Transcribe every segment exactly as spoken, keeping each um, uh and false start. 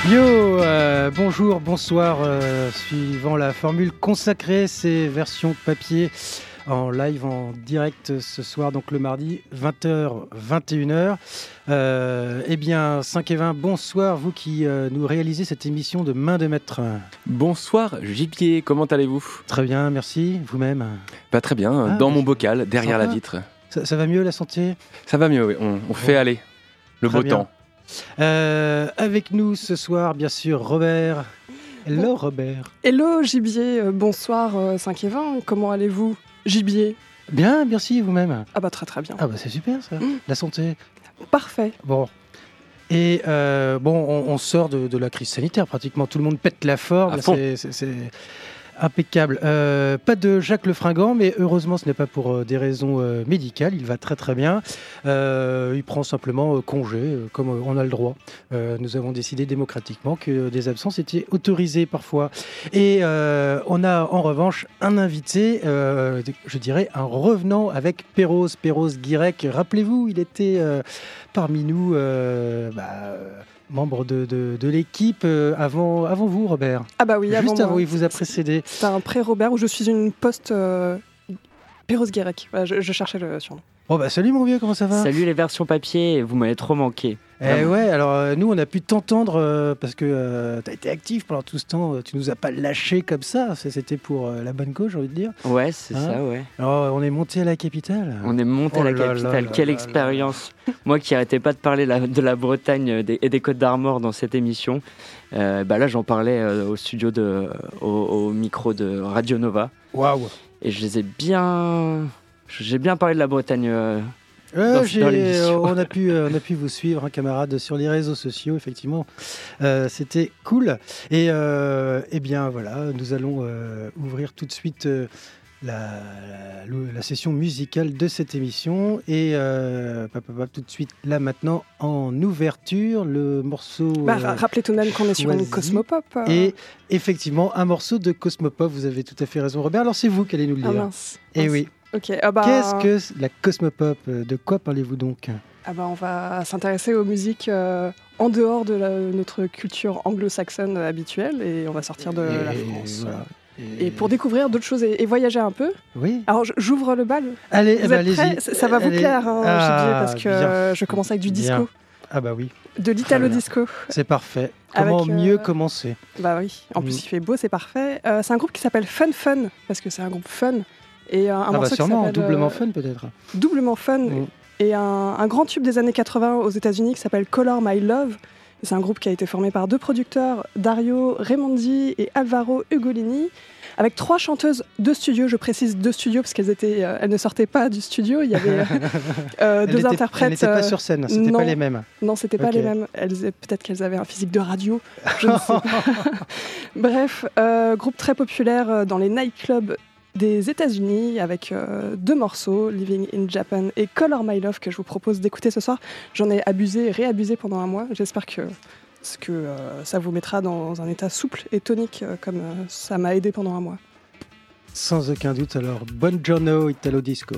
Yo, euh, bonjour, bonsoir, euh, suivant la formule consacrée, c'est version papier en live, en direct ce soir, donc le mardi, vingt heures, vingt et une heures. Euh, eh bien, cinq et vingt, bonsoir, vous qui euh, nous réalisez cette émission de main de maître. Bonsoir, Gibier, comment allez-vous ? Très bien, merci, vous-même. Pas très bien, Ah, dans mon bocal, derrière sympa. la vitre. Ça, ça va mieux, la santé ? Ça va mieux, oui, on, on fait Bon. aller le Très beau bien. temps. Euh, avec nous ce soir, bien sûr, Robert. Hello, Robert. Hello Gibier, euh, bonsoir euh, cinq et vingt, comment allez-vous Gibier? Bien, merci, vous-même. Ah bah très très bien. Ah bah c'est super ça, Mm. la santé. Parfait. Bon. Et euh, bon, on, on sort de, de la crise sanitaire, pratiquement tout le monde pète la forme, À là, fond. c'est, c'est- c'est impeccable. Euh, pas de Jacques Lefringant, mais heureusement ce n'est pas pour euh, des raisons euh, médicales, il va très très bien. Euh, il prend simplement euh, congé, euh, comme euh, on a le droit. Euh, nous avons décidé démocratiquement que des absences étaient autorisées parfois. Et euh, on a en revanche un invité, euh, je dirais un revenant avec Péroz, Péroz Guirec. Rappelez-vous, il était euh, parmi nous, euh, bah, euh, membre de, de- de l'équipe euh, avant, avant vous, Robert. Ah bah oui, Juste avant avant, moi. il vous a précédé. C'est un pré-Robert où je suis une post euh, Péroz Guérec. Voilà, je, je cherchais le surnom. Bon bah salut mon vieux, comment ça va? Salut les versions papier, vous m'avez trop manqué. Eh Vraiment. ouais, alors euh, nous on a pu t'entendre euh, parce que tu as été actif pendant tout ce temps, euh, tu nous as pas lâché comme ça, Ça, c'était pour euh, la bonne cause j'ai envie de dire. Ouais, c'est Hein ça, ouais. Alors euh, on est monté à la capitale. On est monté Oh à la là là capitale, là quelle là expérience. Moi qui arrêtais pas de parler la- de la Bretagne euh, des- et des Côtes d'Armor dans cette émission, euh, bah là j'en parlais euh, au studio, de, au, au micro de Radio Nova, Waouh. et je les ai bien... J'ai bien parlé de la Bretagne. euh, Ouais, Dans- j'ai- dans l'émission. on, a pu, euh, on a pu vous suivre, hein, camarades, sur les réseaux sociaux, effectivement. Euh, c'était cool. Et euh, eh bien, voilà, nous allons euh, ouvrir tout de suite euh, la, la- la session musicale de cette émission. Et euh, pap, pap, pap, tout de suite, là, maintenant, en ouverture, le morceau... Bah, euh, rappelez tout de même qu'on est sur une choisi. cosmopop. euh. et effectivement, un morceau de Cosmopop. Vous avez tout à fait raison, Robert. Alors, c'est vous qui allez nous le Ah dire. mince. Eh Mince. oui. Ok, ah bah, Qu'est-ce que la Cosmopop? De quoi parlez-vous donc? ah bah, on va s'intéresser aux musiques euh, en dehors de la- notre culture anglo-saxonne habituelle et on va sortir de Et la France. voilà. Et pour découvrir d'autres choses et, et voyager un peu. Oui. Alors j- j'ouvre le bal. Allez, Vous eh ben, êtes prêts? allez-y. ça, ça va vous Allez. plaire, hein, Ah, Gibier, parce que bien. euh, je commence avec du disco, Bien. Ah bah oui, de l'italo-disco. c'est parfait. Comment Avec, euh, mieux commencer? Bah oui, en plus Mm. il fait beau, c'est parfait. Euh, c'est un groupe qui s'appelle Fun Fun, parce que c'est un groupe fun. Et euh, un Ah bah morceau qui sûrement, s'appelle, doublement euh, fun peut-être. Doublement fun. Mm. Et un, un grand tube des années quatre-vingts aux États-Unis qui s'appelle Color My Love. Et c'est un groupe qui a été formé par deux producteurs, Dario Raimondi et Alvaro Ugolini, avec trois chanteuses de studio. Je précise deux studios parce qu'elles étaient, euh, elles ne sortaient pas du studio. Il y avait euh, euh, Elle deux était- interprètes. Elle n'était pas euh, sur scène, c'était non. pas les mêmes. Non, c'était pas Ok. les mêmes. Elles, peut-être qu'elles avaient un physique de radio. Je ne sais pas. Bref, euh, groupe très populaire euh, dans les nightclubs des États-Unis avec euh, deux morceaux, Living in Japan et Color My Love, que je vous propose d'écouter ce soir. J'en ai abusé et réabusé pendant un mois. J'espère que, que euh, ça vous mettra dans un état souple et tonique, euh, comme euh, ça m'a aidé pendant un mois. Sans aucun doute, alors, Buongiorno Italo Disco.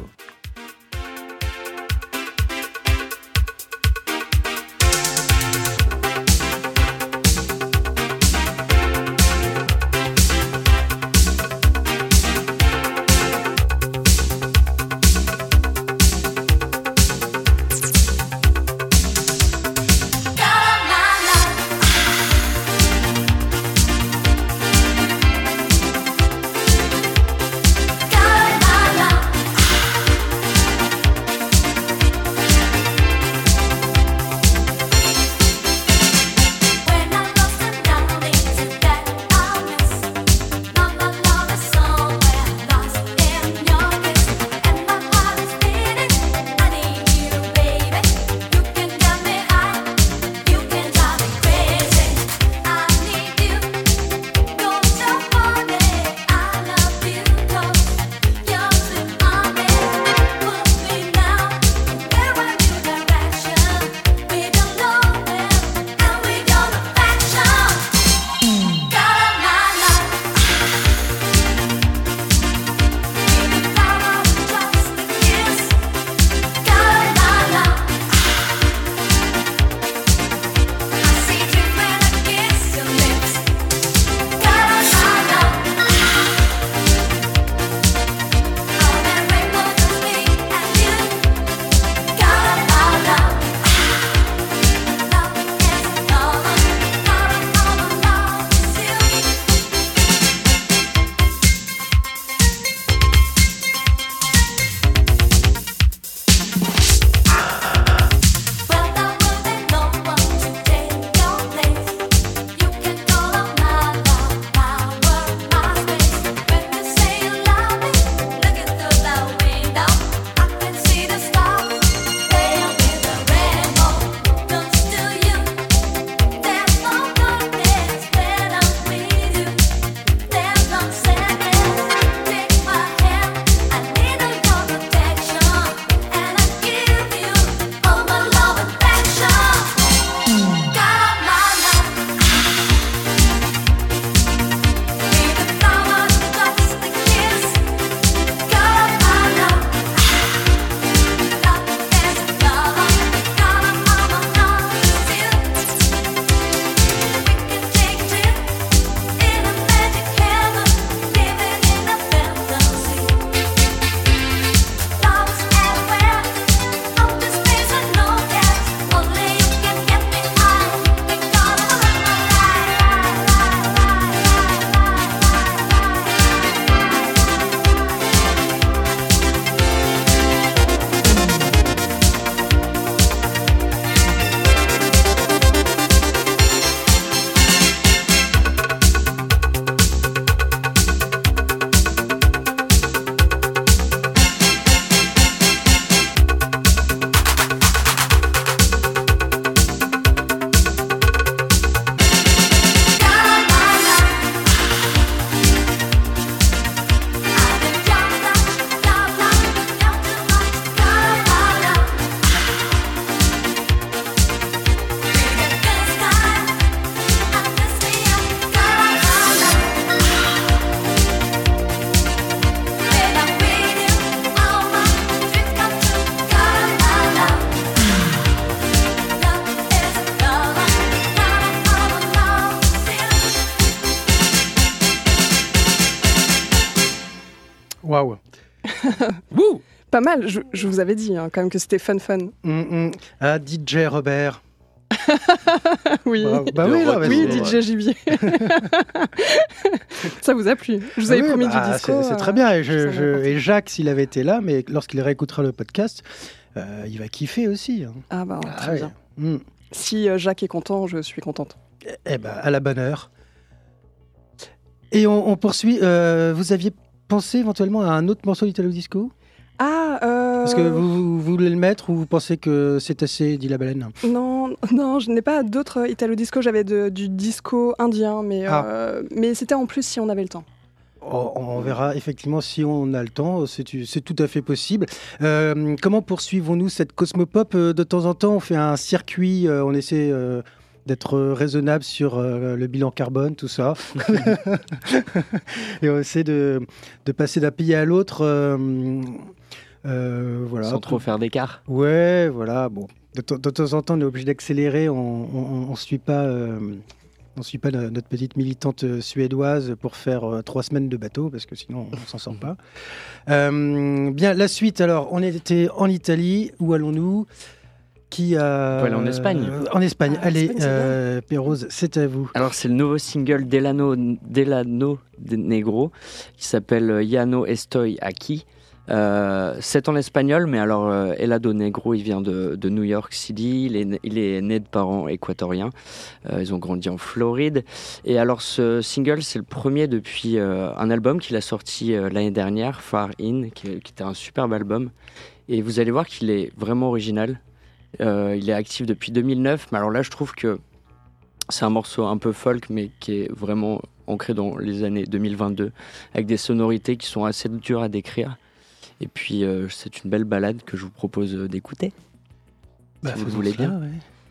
Got my love. Waouh. Wouh. Pas mal, je, je vous avais dit hein, quand même que c'était fun fun. Mm, mm. Ah, D J Robert. Oui, Bravo. Bah oui, non, mais oui, c'est- D J Gibier. Ça vous a plu. Je vous avais Oui, promis bah, du disco. C'est, c'est euh, très bien. Et, je- ça je- m'importe. et Jacques, s'il avait été là, mais lorsqu'il réécoutera le podcast, euh, il va kiffer aussi. Hein. Ah bah, Ah très ouais. bien. Mm. Si euh, Jacques est content, je suis contente. Eh ben, à la bonne heure. Et on, on poursuit. Euh, vous aviez pensé éventuellement à un autre morceau d'Italo Disco ? Ah, euh... Parce que vous, vous voulez le mettre ou vous pensez que c'est assez, dit la baleine ? Non, non, je n'ai pas d'autres Italo Disco. J'avais de- du disco indien, mais, Ah. euh, mais c'était en plus si on avait le temps. Oh, on verra effectivement si on a le temps, c'est, c'est tout à fait possible. Euh, comment poursuivons-nous cette Cosmopop ? Euh, De temps en temps, on fait un circuit, euh, on essaie euh, d'être raisonnable sur euh, le bilan carbone, tout ça. Et on essaie de, de passer d'un pays à l'autre. euh, euh, voilà. Sans trop faire d'écart. Ouais, voilà. Bon, de, t- de temps en temps, on est obligé d'accélérer. On ne suit pas, euh, on suit pas no- notre petite militante euh, suédoise pour faire euh, trois semaines de bateau, parce que sinon, on s'en sort pas. Euh, bien, la suite. Alors, on était en Italie. Où allons-nous ? Qui a... On peut aller en Espagne. Euh, en Espagne. Ah, Allez, Espagne, c'est euh, Pérouse, c'est à vous. Alors c'est le nouveau single d'Elano, d'Elano Negro qui s'appelle Yano Estoy Aquí. Euh, c'est en espagnol, mais alors euh, Elado Negro, il vient de, de New York City, il est, né- il est né de parents équatoriens, Euh, ils ont grandi en Floride. Et alors ce single, c'est le premier depuis euh, un album qu'il a sorti euh, l'année dernière, Far In, qui, qui était un superbe album. Et vous allez voir qu'il est vraiment original. Euh, il est actif depuis deux mille neuf, mais alors là je trouve que c'est un morceau un peu folk, mais qui est vraiment ancré dans les années deux mille vingt-deux, avec des sonorités qui sont assez dures à décrire. Et puis, euh, c'est une belle balade que je vous propose euh, d'écouter. Bah, Si vous le faisons voulez cela, bien. ouais.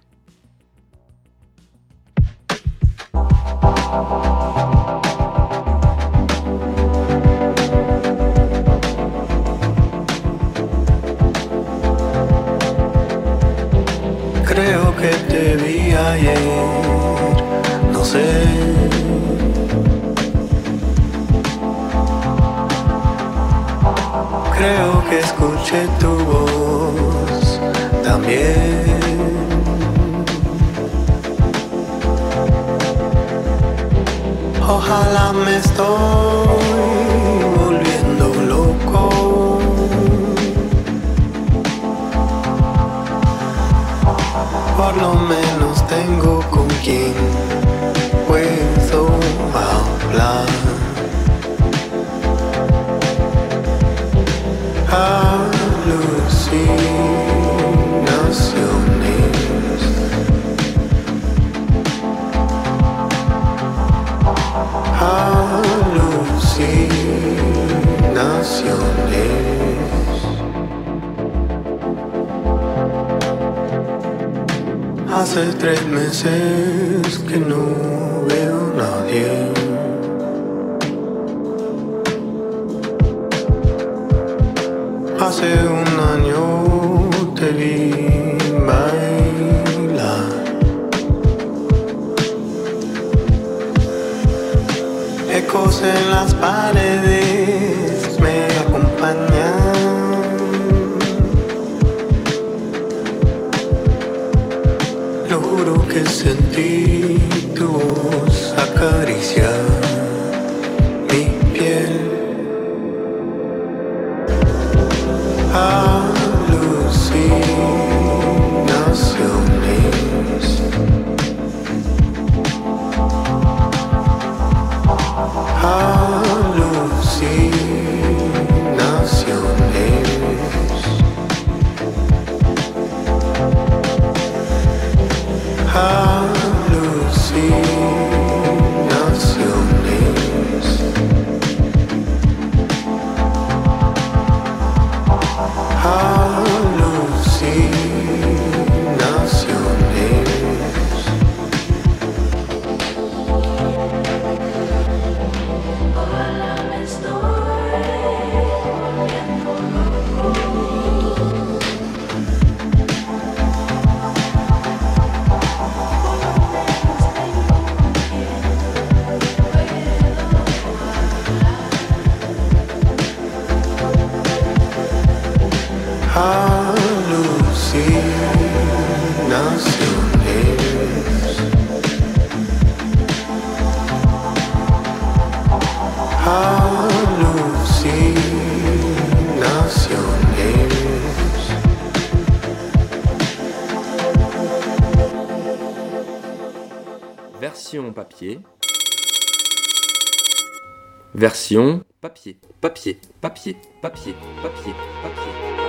Creo que te vi ayer, no sé. Creo que escuché tu voz también. Ojalá me estoy volviendo loco. Por lo menos tengo con quien puedo hablar. Alucinaciones. Alucinaciones. Hace tres meses que no veo a nadie. Hace un año te vi bailar. Ecos en las paredes me acompañan. Lo juro que sentí tu voz acariciar mi piel. Alucinaciones. Alucinaciones. version papier. Version papier, papier, papier, papier, papier, papier.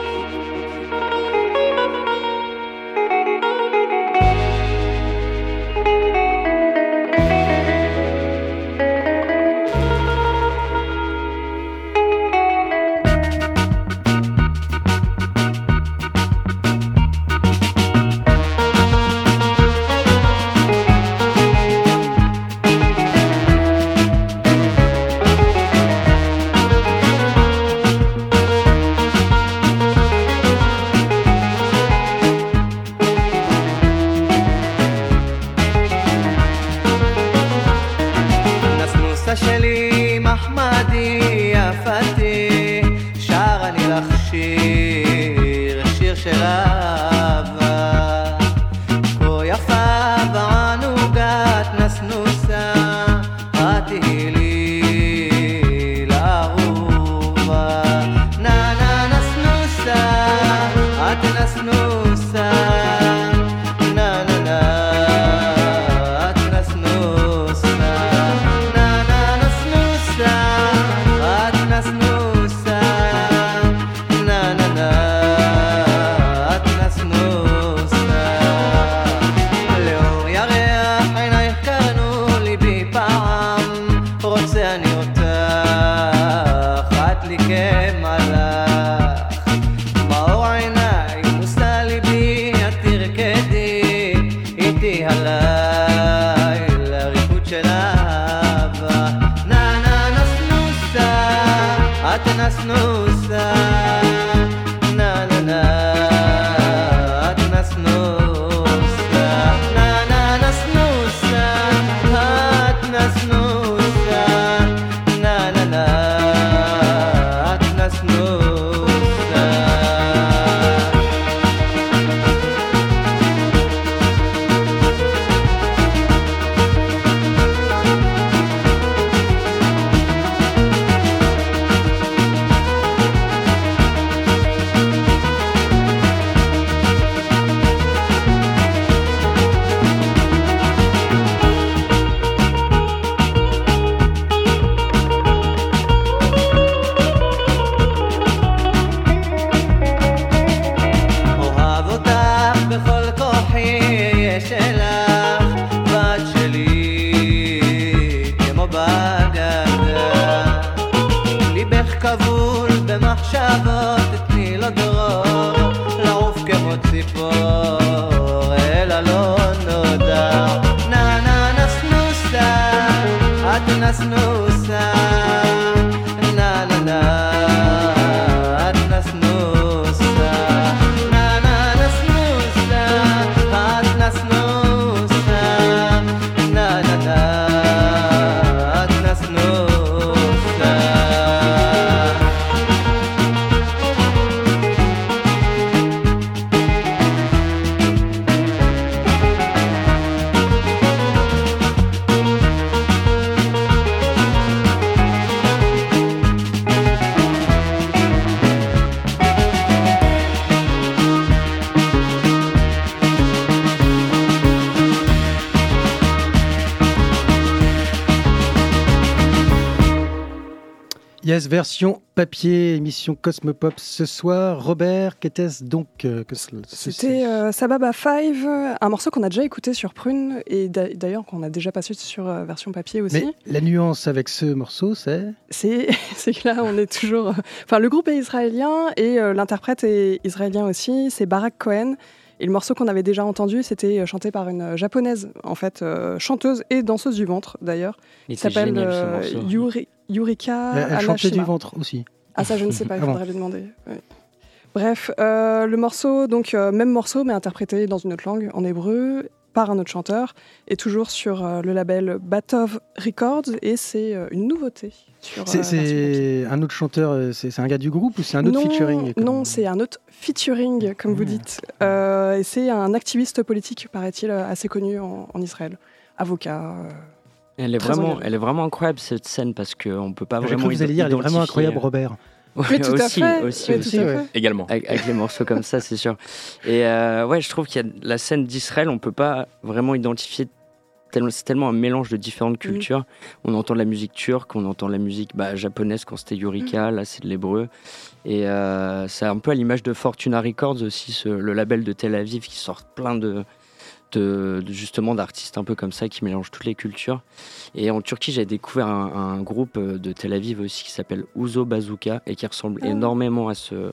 Yes, version papier, émission Cosmopop ce soir. Robert, qu'était-ce donc euh, que ce, C'était euh, Sababa Five, un morceau qu'on a déjà écouté sur Prune et d'ailleurs qu'on a déjà passé sur euh, version papier aussi. Mais la nuance avec ce morceau, c'est C'est, c'est que là, on est toujours... Enfin, le groupe est israélien et euh, l'interprète est israélien aussi, c'est Barak Cohen. Et le morceau qu'on avait déjà entendu, c'était chanté par une japonaise, en fait, euh, chanteuse et danseuse du ventre, d'ailleurs. Il qui s'appelle génial, euh, ce morceau. Yuri, Yurika Elle, elle chantait Anashima. du ventre aussi. Ah, ça, je ne sais pas, il Ah bon. faudrait lui demander. Ouais. Bref, euh, le morceau, donc, euh, même morceau, mais interprété dans une autre langue, en hébreu, par un autre chanteur, et toujours sur euh, le label Batov Records, et c'est euh, une nouveauté. Sur, C'est, euh, c'est un autre chanteur, euh, c'est, c'est un gars du groupe ou c'est un autre non, featuring comme- Non, c'est un autre featuring, comme vous Ah. dites. Euh, et c'est un activiste politique, paraît-il, assez connu en, en Israël. Avocat. euh. Elle est, Très vraiment, engagée. elle est vraiment incroyable cette scène parce qu'on ne peut pas J'ai vraiment cru que vous alliez dire, elle est vraiment identifier- incroyable, Robert. Ouais, Oui, tout à aussi, fait. aussi, Oui, aussi. tout à ouais. fait. Également. Avec, avec les morceaux comme ça, c'est sûr. Et euh, ouais, je trouve qu'il y a la scène d'Israël, on peut pas vraiment identifier tellement, c'est tellement un mélange de différentes cultures. Mmh. On entend de la musique turque, on entend de la musique bah, japonaise quand c'était Eureka, mmh. là c'est de l'hébreu. Et euh, c'est un peu à l'image de Fortuna Records aussi, ce, le label de Tel Aviv qui sort plein de, de, de justement d'artistes un peu comme ça qui mélangent toutes les cultures. Et en Turquie, j'ai découvert un, un groupe de Tel Aviv aussi qui s'appelle Ouzo Bazooka et qui ressemble oh. énormément à ce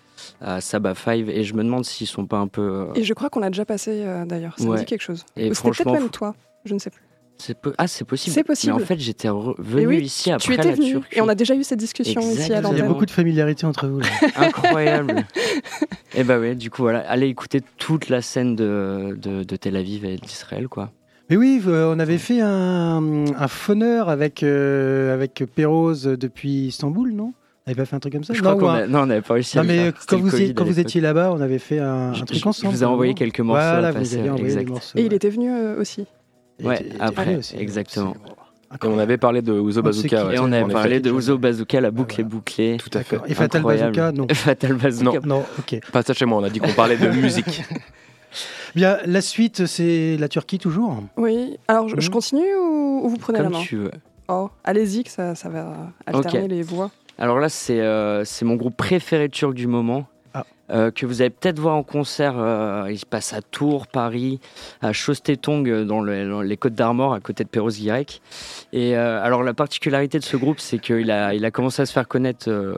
à Saba Five, et je me demande s'ils sont pas un peu euh... et je crois qu'on a déjà passé euh, d'ailleurs, ça ouais. me dit quelque chose. Et c'était peut-être même toi, je ne sais plus. C'est po- ah c'est possible. C'est possible. Mais en fait j'étais re- venu oui, ici après tu étais la venu, Turquie. Et on a déjà eu cette discussion Exactement. Ici à l'antenne. Il y a beaucoup de familiarité entre vous là. Incroyable. Et bah ouais, du coup voilà, allez écouter toute la scène de, de, de Tel Aviv et d'Israël quoi. Mais oui, euh, on avait fait un, un phoneur avec, euh, avec Perroz depuis Istanbul, non ? On n'avait pas fait un truc comme ça ? Je non, crois qu'on un... a... non, on n'avait pas réussi non, à le mais faire. quand, vous, y... quand vous étiez là-bas, on avait fait un, un truc ensemble. Je vous ai envoyé quelques morceaux. Voilà, à vous passer, avez envoyé exact. des morceaux. Et ouais. il était venu euh, aussi. Ouais, après, aussi, exactement. Et on avait parlé de Ouzo Bazooka. Ouais, et on avait parlé de Ouzo Bazooka, la boucle est bouclée. Tout à fait. Et Fatal Bazooka, non. Fatal Bazooka. Non, non, ok. Pas ça chez moi, on a dit qu'on parlait de musique. Bien, la suite, c'est la Turquie toujours. Oui. Alors, je, mmh. je continue ou, ou vous prenez Comme la main ? tu veux. Oh, allez-y, que ça, ça va alterner okay. les voix. Alors là, c'est, euh, c'est mon groupe préféré turc du moment, ah. euh, que vous allez peut-être voir en concert. Euh, il se passe à Tours, Paris, à Chostetong, dans, le, dans les Côtes d'Armor, à côté de Perros-Guirec. Et euh, alors la particularité de ce groupe, c'est qu'il a, il a commencé à se faire connaître euh,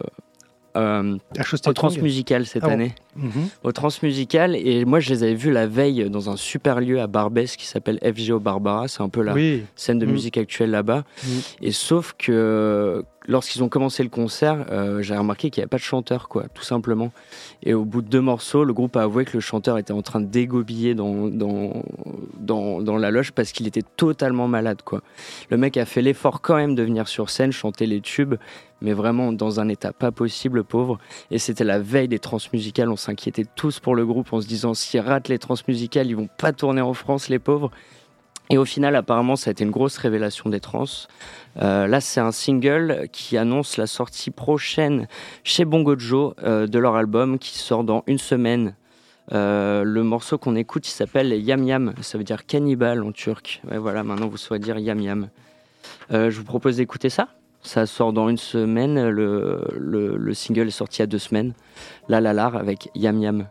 euh, au Transmusical cette ah bon. année. Mm-hmm. Au Transmusical, et moi je les avais vus la veille dans un super lieu à Barbès qui s'appelle F G O Barbara. C'est un peu la oui. scène de mm. musique actuelle là-bas. Mm. Et sauf que lorsqu'ils ont commencé le concert, euh, j'ai remarqué qu'il n'y avait pas de chanteur, quoi, tout simplement. Et au bout de deux morceaux, le groupe a avoué que le chanteur était en train de dégobiller dans, dans, dans, dans la loge parce qu'il était totalement malade, quoi. Le mec a fait l'effort quand même de venir sur scène, chanter les tubes, mais vraiment dans un état pas possible, pauvre. Et c'était la veille des Transmusicales, on s'inquiétait tous pour le groupe en se disant s'ils ratent les Transmusicales, ils vont pas tourner en France, les pauvres. Et au final, apparemment, ça a été une grosse révélation des trans. Euh, là, c'est un single qui annonce la sortie prochaine chez Bongo Joe euh, de leur album qui sort dans une semaine. Euh, le morceau qu'on écoute, il s'appelle Yam Yam. Ça veut dire cannibale en turc. Ouais, voilà, maintenant vous saurez dire Yam Yam. Euh, je vous propose d'écouter ça. Ça sort dans une semaine. Le, le, le single est sorti il y a deux semaines. La La La avec Yam Yam.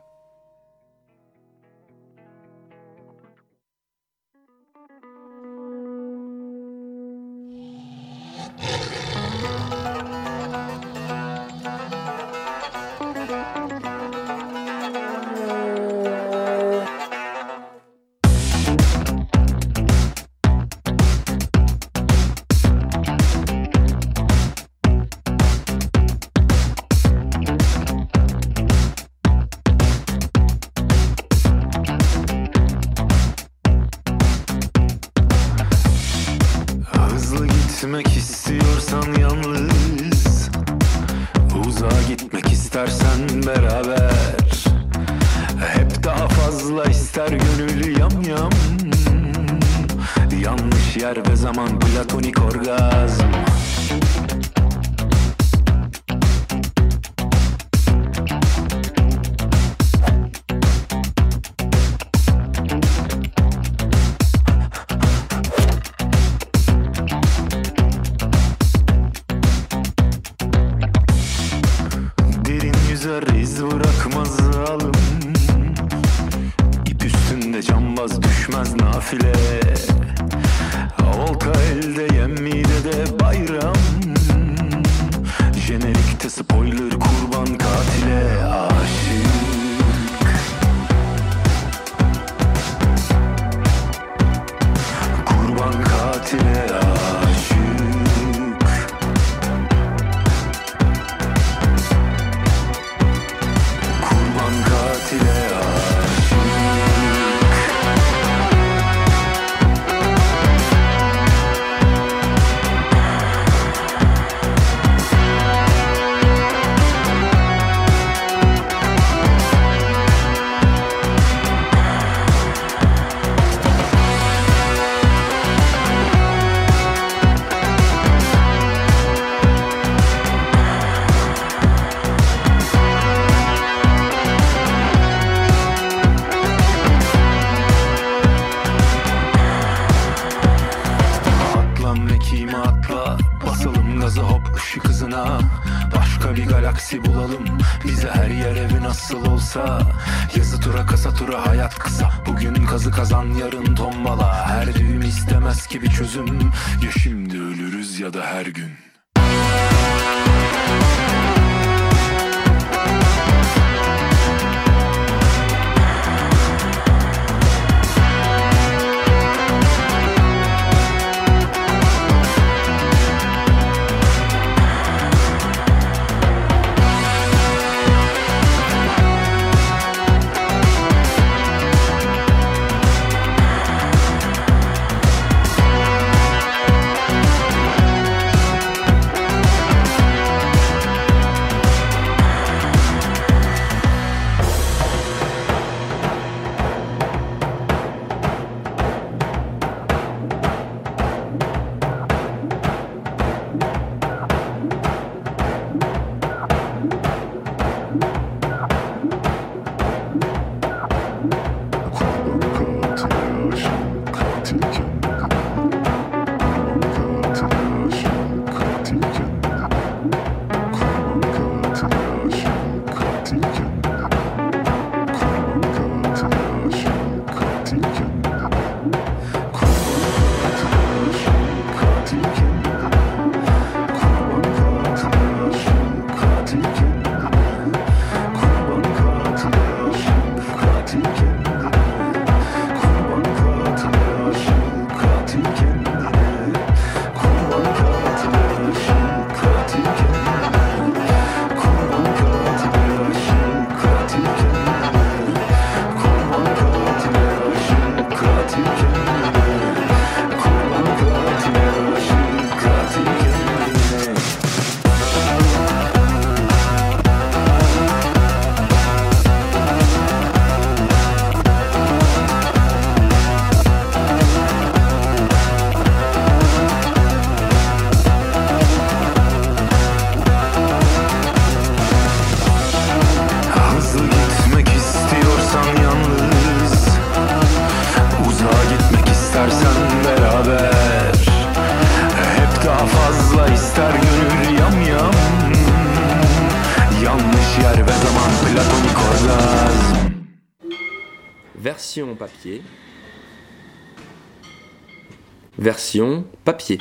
Şuradan mekiğime atla, basalım gazı hop ışık hızına. Başka bir galaksi bulalım, bize her yer evi nasıl olsa. Yazı tura kasa tura hayat kısa, bugün kazı kazan yarın tombala. Her düğüm istemez ki bir çözüm, ya şimdi ölürüz ya da her gün. Version papier. Version papier.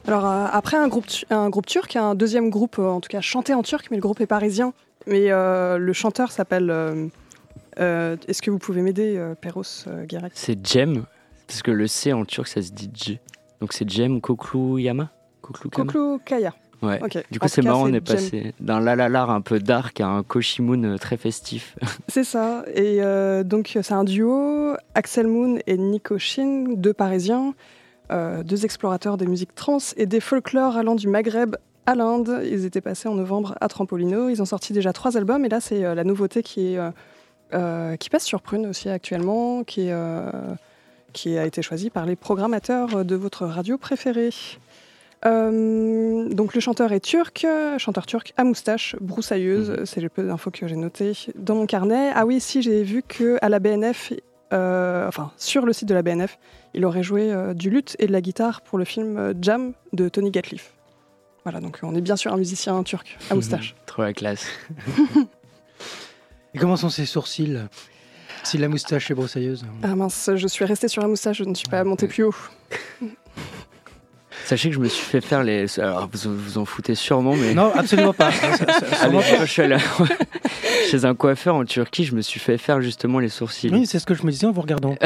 Alors euh, après un groupe, tu- un groupe turc, un deuxième groupe, euh, en tout cas chanté en turc, mais le groupe est parisien. Mais euh, le chanteur s'appelle... euh, euh, est-ce que vous pouvez m'aider, euh, Peros euh, Guérec? C'est Cem, parce que le C en turc ça se dit J. Donc c'est Cem Kokluyama Koklukama. Koklu Kaya. Ouais. Ok. Du coup En c'est tout cas, marrant, on c'est est Cem. passé d'un lalalar un peu dark à un Koshimoon très festif. C'est ça. Et euh, donc c'est un duo, Axel Moon et Nico Shin, deux Parisiens, euh, deux explorateurs des musiques trans et des folklores allant du Maghreb à l'Inde. Ils étaient passés en novembre à Trampolino. Ils ont sorti déjà trois albums et là c'est euh, la nouveauté qui est euh, euh, qui passe sur Prune aussi actuellement, qui est, euh, qui a été choisie par les programmateurs de votre radio préférée. Euh, donc le chanteur est turc, chanteur turc à moustache broussailleuse, mmh. C'est le peu d'infos que j'ai notées dans mon carnet. Ah oui, si, j'ai vu qu'à la B N F, euh, enfin sur le site de la B N F, il aurait joué euh, du luth et de la guitare pour le film euh, Jam de Tony Gatliff. Voilà, donc on est bien sûr un musicien turc à moustache. Mmh, trop la classe. Et comment sont ses sourcils si la moustache est broussailleuse? Ah mince, je suis restée sur la moustache, je ne suis pas montée plus haut. Sachez que je me suis fait faire les... Alors, vous vous en foutez sûrement, mais... Non, absolument pas. Allez, je suis allé chez un coiffeur en Turquie, je me suis fait faire justement les sourcils. Oui, c'est ce que je me disais en vous regardant.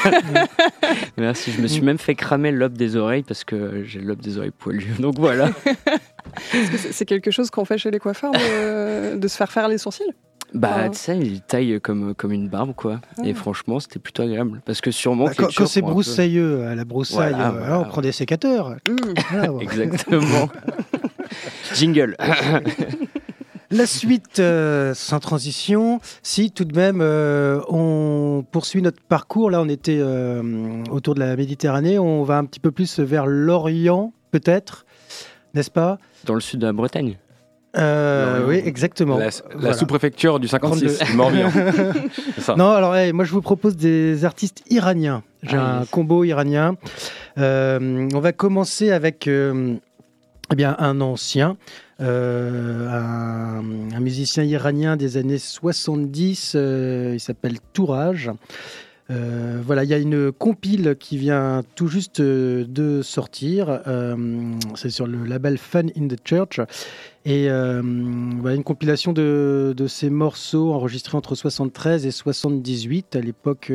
Merci, je me suis même fait cramer le lobe des oreilles parce que j'ai le lobe des oreilles poilu. Donc voilà. Est-ce que c'est, c'est quelque chose qu'on fait chez les coiffeurs, de, de se faire faire les sourcils? Bah, ah. tu sais, il taille comme, comme une barbe, quoi. Ah. Et franchement, c'était plutôt agréable. Parce que sûrement... Bah, quand, quand c'est broussailleux, peu... à la broussaille, voilà, euh, voilà. alors on prend des sécateurs. Mmh. Voilà, voilà. Exactement. Jingle. La suite, euh, sans transition, si tout de même euh, on poursuit notre parcours, là on était euh, autour de la Méditerranée, on va un petit peu plus vers l'Orient, peut-être, n'est-ce pas? Dans le sud de la Bretagne. Euh, oui, exactement. La, la voilà. sous-préfecture du cinquante-six, Morbihan. C'est ça. Non, alors hey, moi je vous propose des artistes iraniens. J'ai ah, un yes. combo iranien. Euh, on va commencer avec euh, eh bien, un ancien, euh, un, un musicien iranien des années soixante-dix. Euh, il s'appelle Touraj. Euh, voilà, il y a une compile qui vient tout juste de sortir. Euh, c'est sur le label Fun in the Church. Et euh, voilà une compilation de, de ces morceaux enregistrés entre soixante-treize et soixante-dix-huit, à l'époque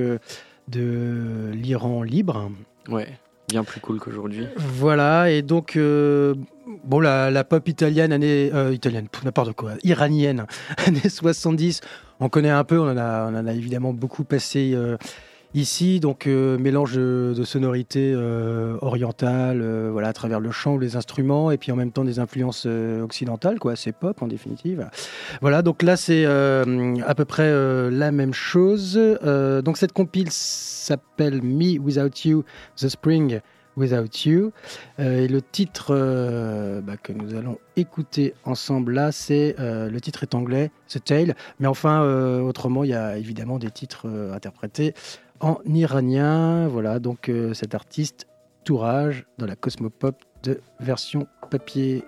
de l'Iran libre. Ouais, bien plus cool qu'aujourd'hui. Voilà, et donc, euh, bon, la, la pop italienne, année, euh, italienne, n'importe quoi, iranienne, années soixante-dix, on connaît un peu, on en a, on en a évidemment beaucoup passé euh, ici, donc euh, mélange de, de sonorités euh, orientales, euh, voilà, à travers le chant ou les instruments, et puis en même temps des influences euh, occidentales, quoi, c'est pop en définitive. Voilà, donc là c'est euh, à peu près euh, la même chose. Euh, donc cette compile s'appelle Me Without You, The Spring Without You, euh, et le titre euh, bah, que nous allons écouter ensemble là, c'est euh, le titre est anglais, The Tale, mais enfin euh, autrement il y a évidemment des titres euh, interprétés en iranien. Voilà, donc euh, cet artiste Touraj dans la Cosmopop de version papier.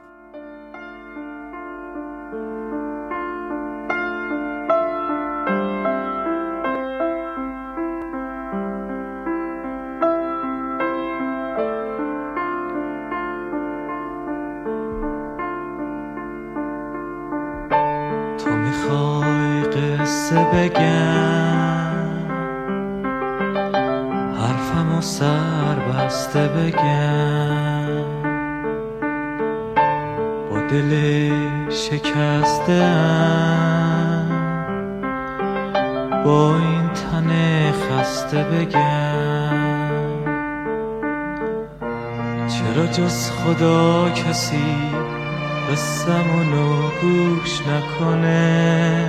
سر بسته بگم با دل شکسته‌ام با این تن خسته بگم چرا جز خدا کسی قصه‌مونو گوش نکنه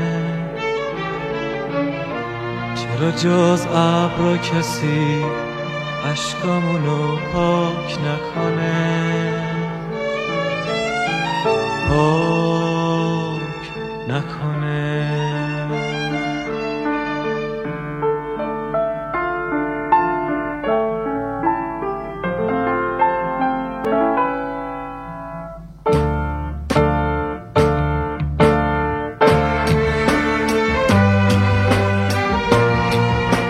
چرا جز ابر کسی عشقامونو پاک نکنه پاک نکنه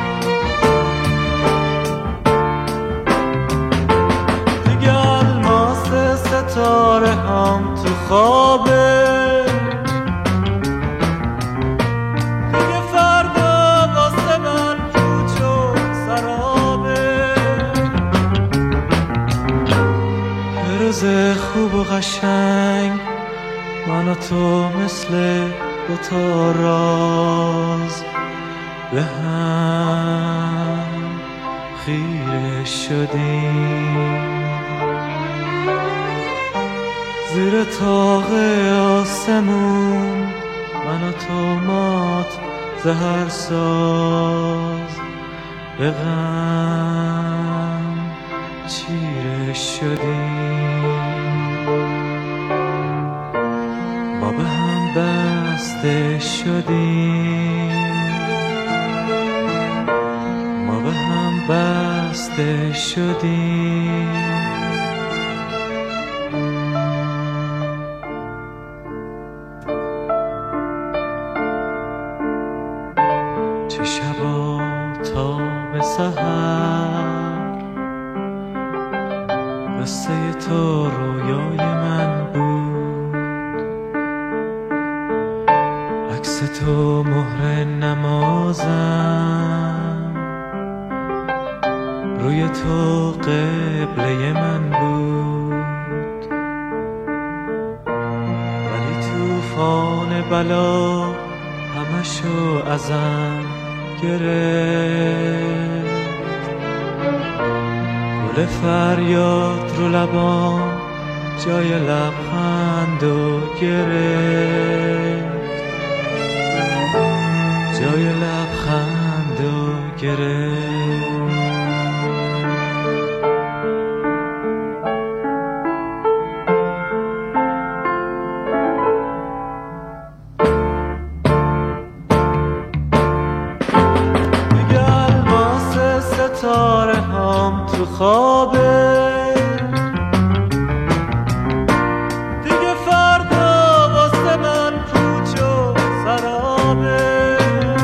Alma دوتا راز به هم خیره شدیم زیر طاق آسمون من و تومات زهر ساز به غم چیره شدیم ما به هم بسته شدیم ما به هم بسته شدیم چه شبا تا به سحر قصه تو رویای من بود عکس تو مهر نمازم روی تو قبله من بود ولی توفان بلا همشو ازم گرفت گل فریاد رو لبام جای لبخندو گرفت جای لبخندو گرفت ستاره هم تو خوابه دیگه فردا واسه من پوچ و سرابه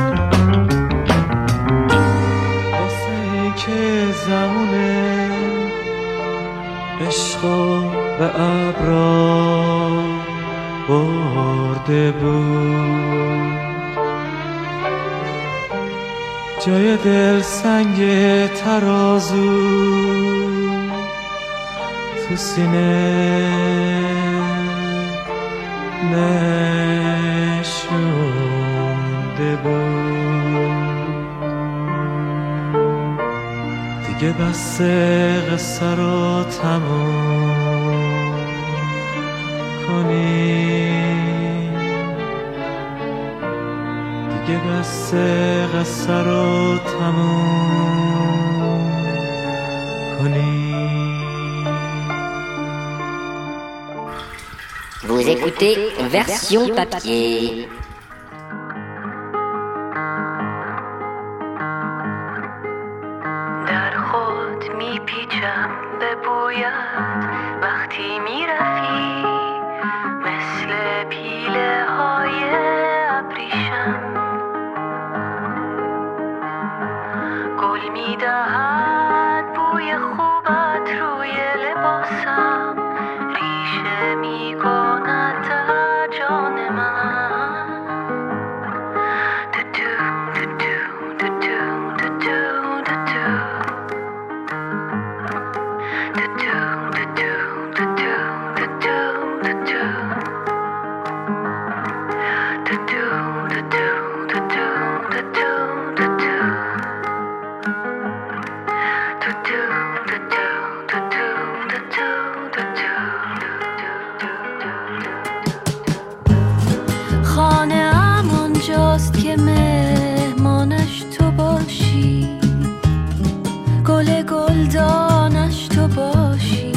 واسه این که زمونه عشق به ابرا برده بود جای دل سنگ ترازو تو سینه نشونده بود دیگه بس قصه رو تموم کنیم دیگه بس قصه رو تموم کنیم. Vous écoutez version papier. در خود میپیچم به بویت وقتی میرفی مثل پیله های ابریشم گل میدهد بوی خوبت روی لباسم ریشه میکند در جان من دو دو دو دو دو دو دو که مهمانش تو باشی گل گلدانش تو باشی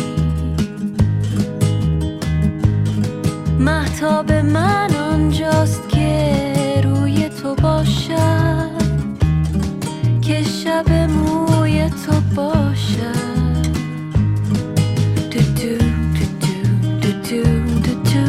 مهتاب من آنجاست که روی تو باشد که شب موی تو باشد دو دو دو دو دو دو دو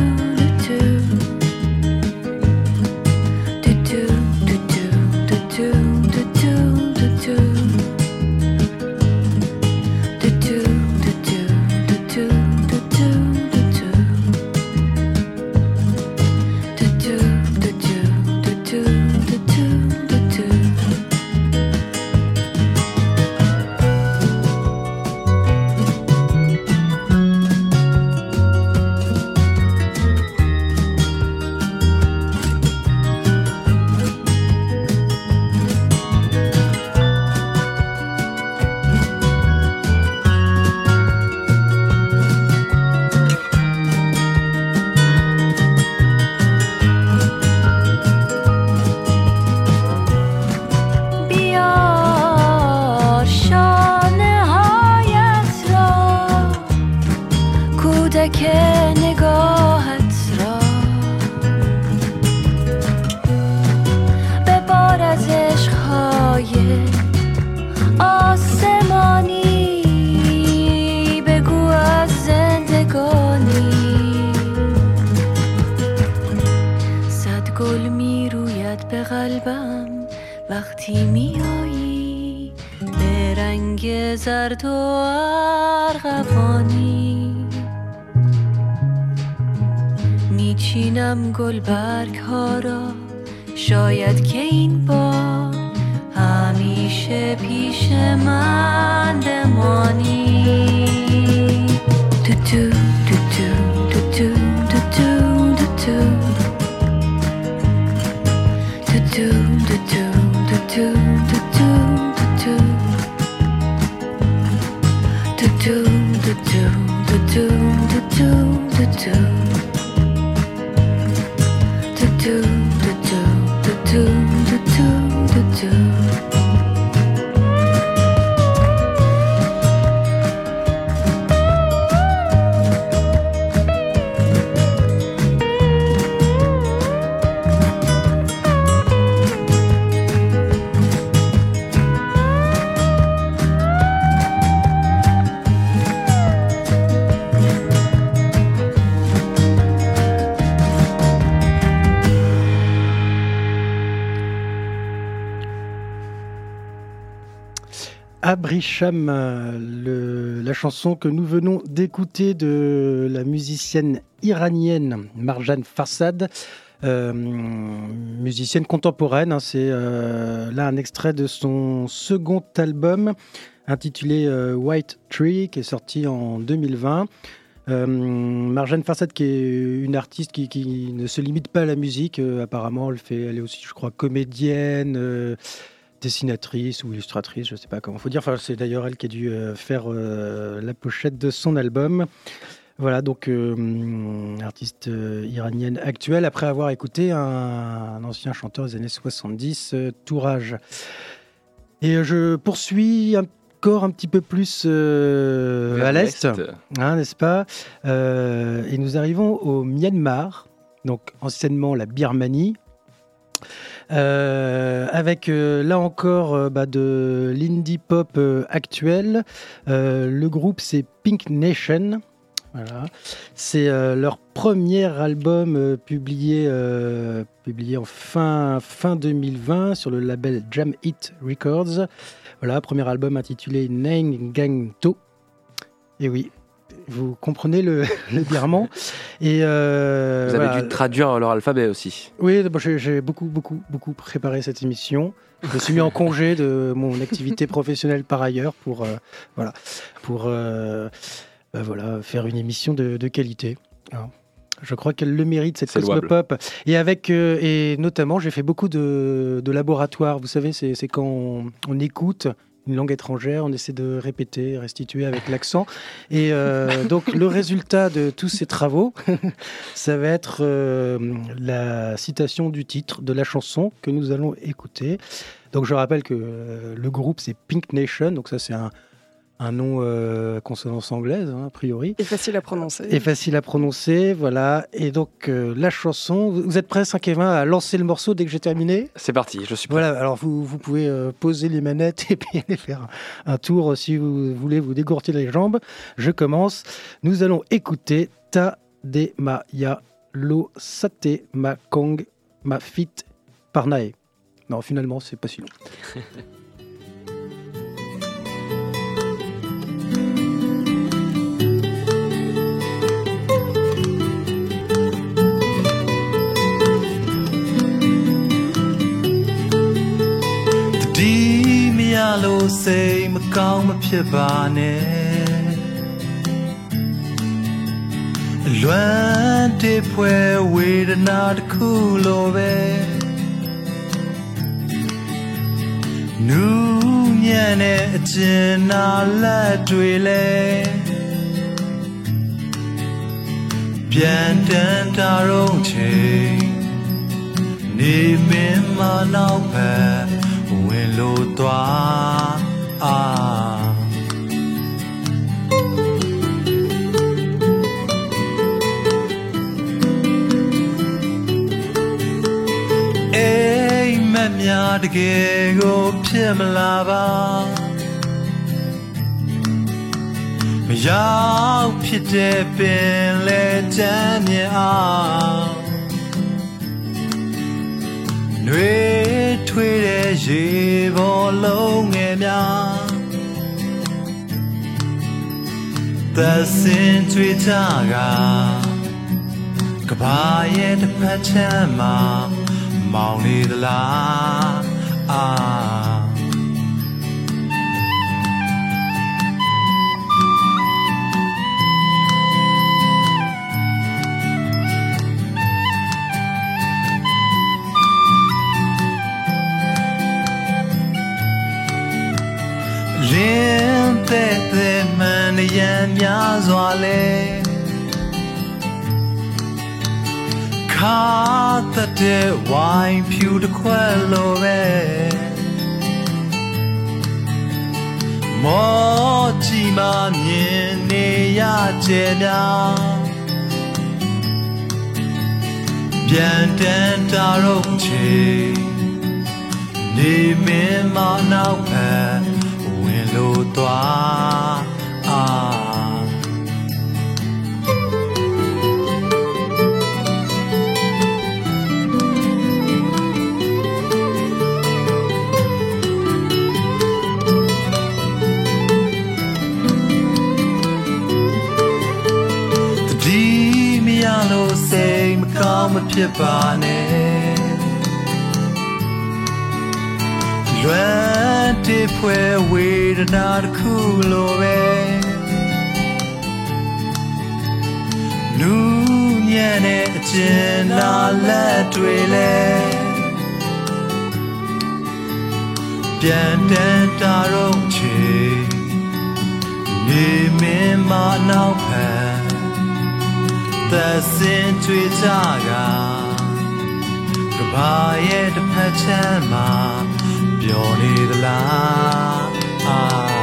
قلبم وقتی میایی به رنگ زرد و ارغوانی میچینم گلبرگ ها را شاید که این بار همیشه پیش من بمانی تو تو تو تو تو تو تو تو تو تو تو Abrisham, le, la chanson que nous venons d'écouter de la musicienne iranienne Marjan Farsad, euh, musicienne contemporaine. Hein, c'est euh, là un extrait de son second album intitulé euh, White Tree, qui est sorti en deux mille vingt. Euh, Marjan Farsad, qui est une artiste qui, qui ne se limite pas à la musique, euh, apparemment elle, fait, elle est aussi, je crois, comédienne, euh, dessinatrice ou illustratrice, je ne sais pas comment il faut dire. Enfin, c'est d'ailleurs elle qui a dû euh, faire euh, la pochette de son album. Voilà, donc euh, artiste euh, iranienne actuelle, après avoir écouté un, un ancien chanteur des années soixante-dix, euh, Tourage. Et euh, je poursuis encore un petit peu plus euh, à l'est, hein, n'est-ce pas euh, et nous arrivons au Myanmar, donc anciennement la Birmanie. Euh, avec euh, là encore euh, bah, de l'indie pop euh, actuel. Euh, le groupe c'est Pink Nation. Voilà. C'est euh, leur premier album euh, publié, euh, publié en fin, fin deux mille vingt sur le label Jam Hit Records. Voilà, premier album intitulé Nang Gang To. Et oui, vous comprenez le, le birman. Et euh, vous avez voilà. dû traduire leur alphabet aussi. Oui, bon, j'ai, j'ai beaucoup, beaucoup, beaucoup préparé cette émission. Je me suis mis en congé de mon activité professionnelle par ailleurs pour, euh, voilà, pour euh, bah, voilà, faire une émission de, de qualité. Alors, je crois qu'elle le mérite, cette Cosmopop. Et, avec, euh, et notamment, j'ai fait beaucoup de, de laboratoires. Vous savez, c'est, c'est quand on, on écoute une langue étrangère, on essaie de répéter, restituer avec l'accent. Et euh, donc, le résultat de tous ces travaux, ça va être euh, la citation du titre de la chanson que nous allons écouter. Donc, je rappelle que euh, le groupe, c'est Pink Nation. Donc, ça, c'est un, un nom euh, à consonance anglaise, hein, a priori. Et facile à prononcer. Et facile à prononcer, voilà. Et donc, euh, la chanson, vous êtes prêts, cinq et vingt, à lancer le morceau dès que j'ai terminé ? C'est parti, je suis prêt. Voilà, alors vous, vous pouvez euh, poser les manettes et puis aller faire un, un tour si vous voulez vous dégourdir les jambes. Je commence. Nous allons écouter Ta De Ma Ya Lo Sate Ma Kong Ma Fit Parnae. Non, finalement, c'est pas si long. Di mi ya lo say ma kaung ma phit ba ne Luan de pwe wedana takku lo be Nu nyan ne a chin na lat twe le Pian dan ta rong chain Ni min ma nao pa When lo twa ah Ay ma mya tke ko phit ma la ba Ma yauk phit de pin le tan myin ah နှွေထွေးတဲ့ရေပေါ်လုံးငယ်များသက်စင်ကြွေကြကကဘာရဲ့တစ်ဖက်ချမ်းမှာမောင်နေသလားအာလင်းတဲ့တဲ့မှန်ရန်များစွာလဲခါတတဲ့ဝိုင်းဖြူတစ်ခွက်လိုပဲမောကြည့်မှမြင်နေရကြများပြန်တန်တာတော့ချေနေမင်းမနောက်ဖက်ဝင်လို့သွားအာမဖြစ်ပါနဲ့လွမ်းတည်ဖွဲဝေဒနာတစ်ခုလိုပဲနူးညံ့တဲ့အကျဉ်းလာလက်တွေလဲပြန်တန်တာတော့ချေနေမင်းမနောက်ဖက်သက်စင်ကြွေကြကကဘာရဲ့တစ်ဖက်ချမ်းမှာပျော်နေသလားအာ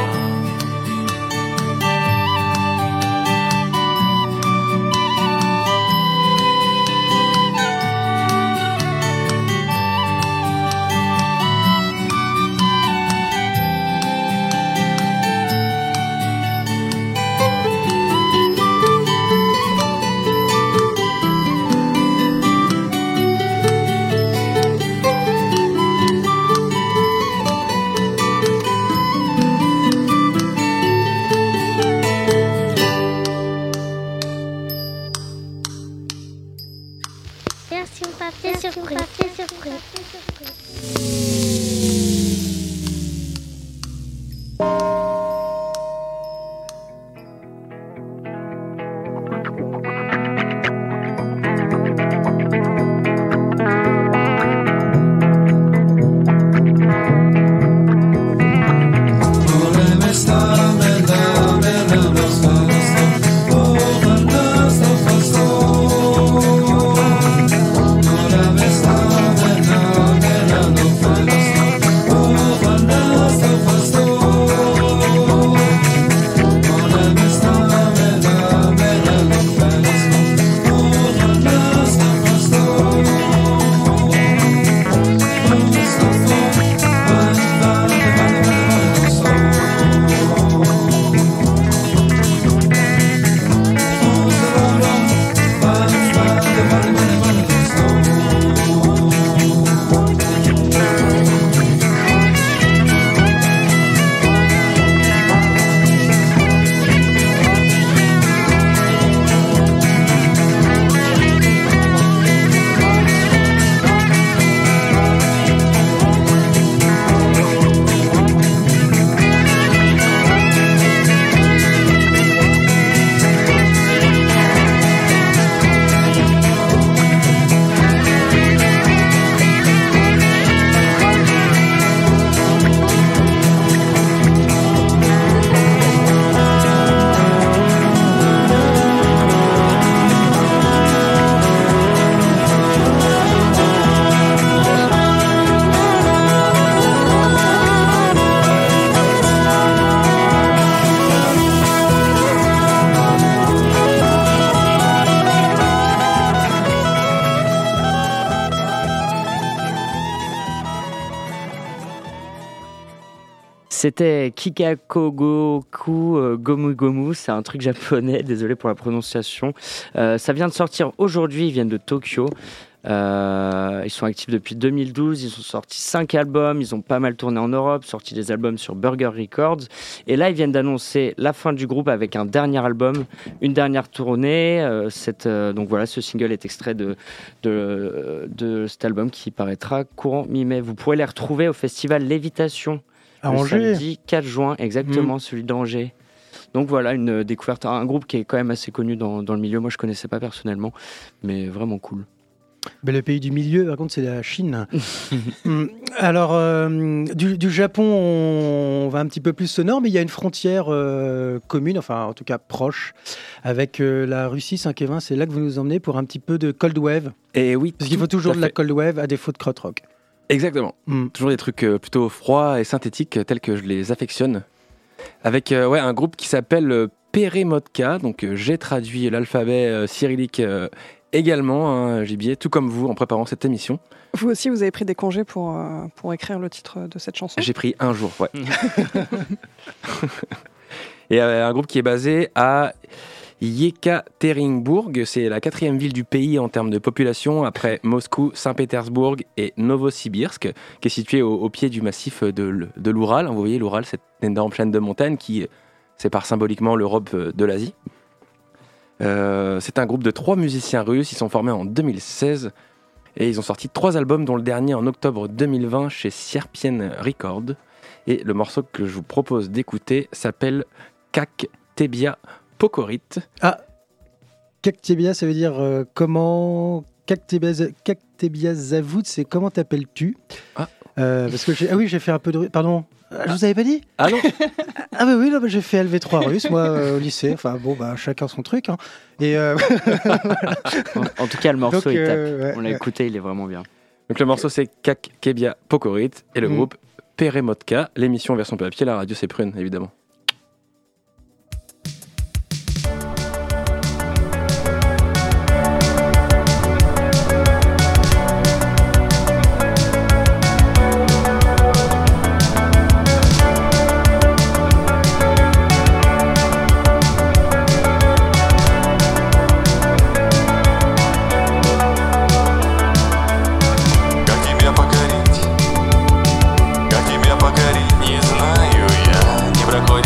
C'était Kikakogoku euh, Gomu Gomu, c'est un truc japonais, désolé pour la prononciation. Euh, ça vient de sortir aujourd'hui, ils viennent de Tokyo. Euh, ils sont actifs depuis deux mille douze, ils ont sorti cinq albums, ils ont pas mal tourné en Europe, sorti des albums sur Burger Records. Et là, ils viennent d'annoncer la fin du groupe avec un dernier album, une dernière tournée. Euh, cette, euh, donc voilà, ce single est extrait de, de, de cet album qui paraîtra courant mi-mai. Vous pourrez les retrouver au festival Lévitation. À le Angers. samedi quatre juin, exactement, Mmh. celui d'Angers. Donc voilà, une découverte, un groupe qui est quand même assez connu dans, dans le milieu. Moi, je connaissais pas personnellement, mais vraiment cool. Ben, le pays du milieu, par contre, c'est la Chine. Hum, Alors, euh, du, du Japon, on va un petit peu plus au nord, mais il y a une frontière euh, commune, enfin en tout cas proche, avec euh, la Russie, Saint-Kévin. C'est là que vous nous emmenez pour un petit peu de cold wave. Et oui, Parce qu'il faut tout toujours à de la fait. cold wave à défaut de krautrock. Exactement. Mm. Toujours des trucs euh, plutôt froids et synthétiques euh, tels que je les affectionne. Avec euh, ouais, un groupe qui s'appelle euh, Peremotka. Donc euh, j'ai traduit l'alphabet euh, cyrillique euh, également, hein, Gibier, tout comme vous en préparant cette émission. Vous aussi, vous avez pris des congés pour, euh, pour écrire le titre de cette chanson. J'ai pris un jour, ouais. Et euh, un groupe qui est basé à Yekaterinbourg, c'est la quatrième ville du pays en termes de population, après Moscou, Saint-Pétersbourg et Novosibirsk, qui est situé au, au pied du massif de, l- de l'Oural. Vous voyez l'Oural, cette énorme chaîne de montagnes qui sépare symboliquement l'Europe de l'Asie. Euh, c'est un groupe de trois musiciens russes, ils sont formés en deux mille seize et ils ont sorti trois albums, dont le dernier en octobre deux mille vingt chez Sierpien Records. Et le morceau que je vous propose d'écouter s'appelle Kaktebia Pokorit. Ah, Kaktebia, ça veut dire euh, comment. Kaktebia, Kaktebia Zavout, c'est comment t'appelles-tu Ah. Euh, parce que j'ai... Ah oui, j'ai fait un peu de. Pardon, ah, je vous avais pas dit Ah non. Ah bah oui, là, bah, j'ai fait L V trois russe, moi, euh, au lycée. Enfin bon, bah, chacun son truc. Hein. Et euh... En, en tout cas, le morceau Donc, est top. euh, ouais, On l'a ouais. écouté, il est vraiment bien. Donc le morceau c'est Kaktebia Pokorit et le Mm. groupe Peremotka. L'émission version papier, la radio c'est Prune évidemment. Как тебя покорить? Как тебя покорить? Не знаю я. Не проходит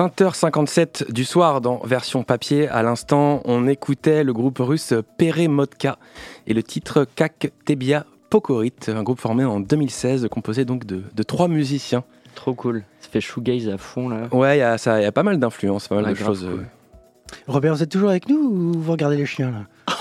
vingt heures cinquante-sept du soir dans version papier. À l'instant, on écoutait le groupe russe Peremotka et le titre Kak Tebia Pokorit, un groupe formé en deux mille seize, composé donc de, de trois musiciens. Trop cool. Ça fait shoegaze à fond là. Ouais, il y, y a pas mal d'influences, pas mal ouais, de choses. Cool. Robert, vous êtes toujours avec nous ou vous regardez les chiens là?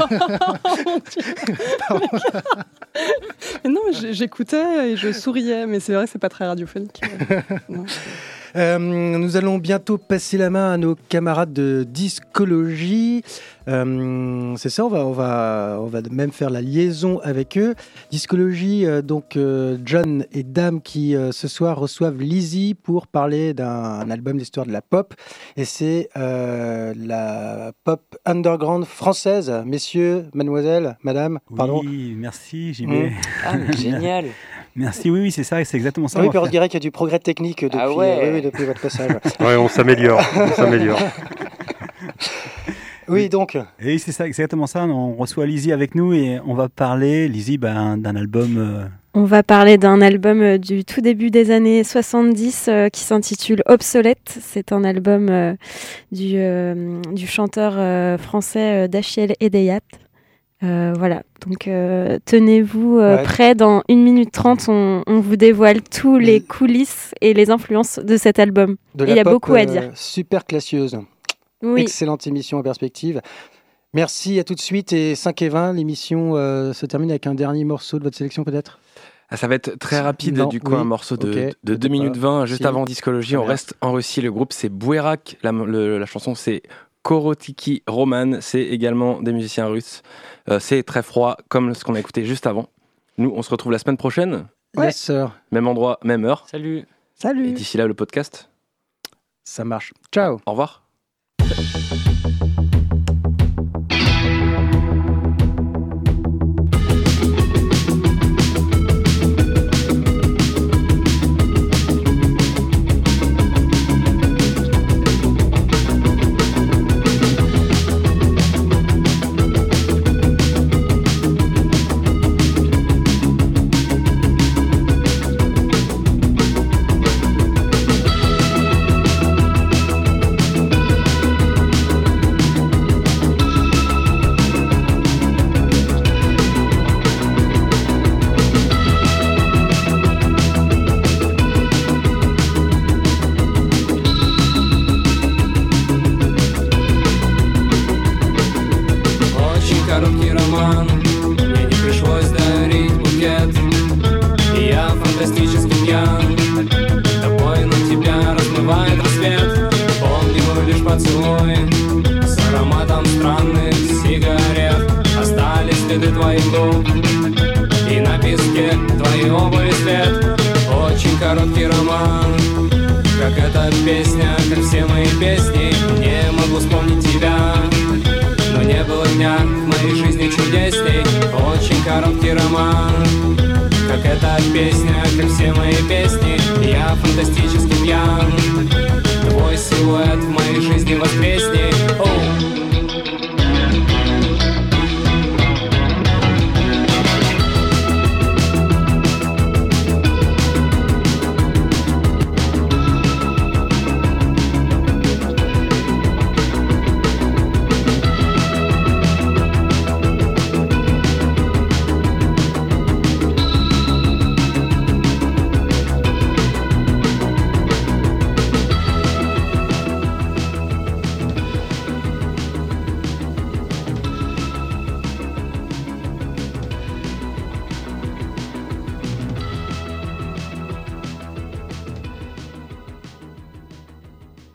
Non, mais j'écoutais et je souriais, mais c'est vrai que c'est pas très radiophonique. Non. Euh, nous allons bientôt passer la main à nos camarades de Discologie. Euh, c'est ça, on va, on, va, on va même faire la liaison avec eux. Discologie, euh, donc euh, John et Dame qui euh, ce soir reçoivent Lizzy pour parler d'un album d'histoire de la pop. Et c'est euh, la pop underground française. Messieurs, mademoiselle, madame, pardon. Oui, merci J B. Mmh. Ah, mais génial. Merci, oui, oui, c'est ça, c'est exactement ça. Oui, on dirait qu'il y a du progrès technique depuis, ah ouais. euh, oui, oui, depuis votre passage. Ouais, on s'améliore, on s'améliore. Oui, donc. Et c'est ça, exactement ça. On reçoit Lizzy avec nous et on va parler, Lizzy, ben, d'un album. Euh... On va parler d'un album euh, du tout début des années soixante-dix euh, qui s'intitule Obsolète. C'est un album euh, du, euh, du chanteur euh, français euh, Dachiel Edeyat. Euh, voilà, donc euh, tenez-vous euh, ouais. prêts, dans une minute trente, on, on vous dévoile tous les coulisses et les influences de cet album. De et il y a pop, beaucoup à dire. Euh, super classieuse. Oui. Excellente émission en perspective. Merci, à tout de suite. Et cinq et vingt, l'émission euh, se termine avec un dernier morceau de votre sélection peut-être? Ah, ça va être très rapide, non, du coup, oui. un morceau de, okay. de deux minutes vingt, juste si. avant Discologie. On reste en Russie, le groupe c'est Bouerak, la, le, la chanson c'est Korotiki Roman, c'est également des musiciens russes. Euh, c'est très froid, comme ce qu'on a écouté juste avant. Nous, on se retrouve la semaine prochaine. Ouais, sœur. Même endroit, même heure. Salut. Salut. Et d'ici là, le podcast. Ça marche. Ciao. Au revoir. Твой силуэт в моей жизни воскреснет.